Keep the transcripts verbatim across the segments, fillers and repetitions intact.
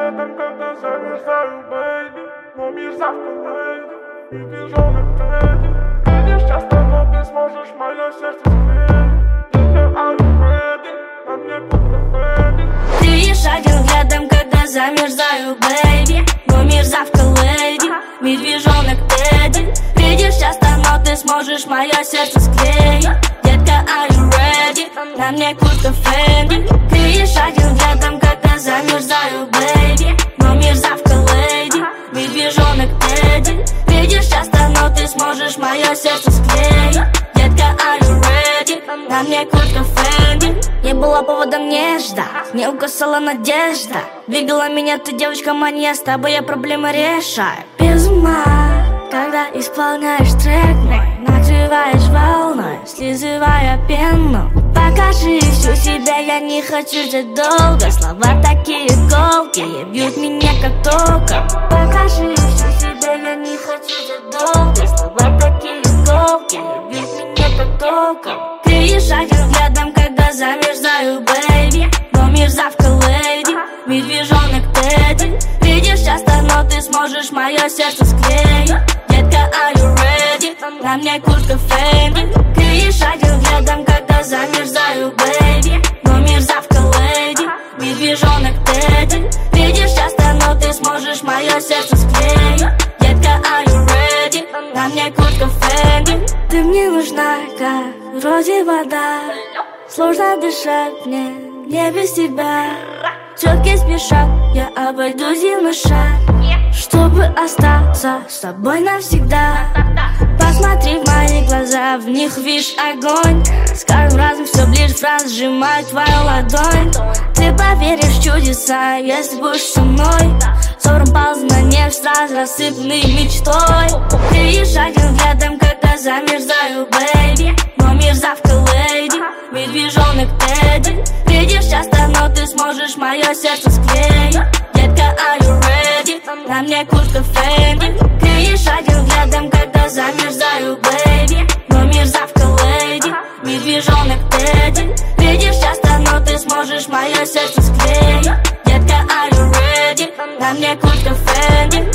рядом, когда замерзаю, бэйби. Но мир завтра леди, и движенок Тедди. Видишь часто, но ты сможешь мое сердце склеить. Если are you ready, на мне куртка Фэби. Ты лишь один рядом, когда замерзаю, бэйби. Но мир завтра леди, медвежонок Тедди. Видишь часто, но ты сможешь мое сердце склеить. Детка, are you ready, на мне куртка Фэнди. Ты лишь один рядом, когда замерзаю, бэйби. Но мир завтра леди, медвежонок Тедди. Видишь часто, но ты сможешь мое сердце склеить. Детка, are you ready, на мне куртка Фэнди. Не было повода мне ждать, не угасала надежда. Двигала меня ты, девочка моя, с тобой я проблемы решаю. Без ума, когда исполняешь трек мой, накрываешь волной, слизывая пену. Покажи всю себя, я не хочу ждать долго. Слова такие колкие, бьют меня как током. Покажи всю себя, я не хочу ждать долго. Слова такие колкие, бьют меня как током. Ты лишь один рядом, когда замерзаю, бэйби. Но мир завтра леди, медвежонок Тедди. Видишь часто, но ты сможешь мое сердце склеить. Детка, are you ready, на мне куртка Фэнди. Ты лишь один рядом, когда замерзаю, бэйби. Но мир завтра леди, медвежонок Тедди. Видишь часто, но ты сможешь мое сердце склеить. Детка, are you ready, на мне куртка Фэнди. Ты мне нужна, как вроде вода. Сложно дышать мне, не без тебя. Четкий спешат, я обойду земной шаг, чтобы остаться с тобой навсегда. Посмотри в мои глаза, в них видишь огонь. С каждым разом все ближе, фраза сжимает твою ладонь. Ты поверишь в чудеса, если будешь со мной. Сором пауза на небе, сразу рассыпанный мечтой. Ты лишь один рядом, когда замерзаю, бэйби. Но мир завтра леди, медвежонок Тедди. Видишь часто, но ты сможешь мое сердце склеить. Детка, are you ready, на мне куртка Фэнди. Ты лишь один рядом, когда замерзаю, бэйби. Но мир завтра леди, медвежонок Тедди. Видишь часто, но ты сможешь мое сердце склеить. Детка, are you ready, на мне куртка Фэнди.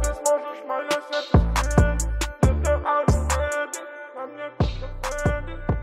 I'm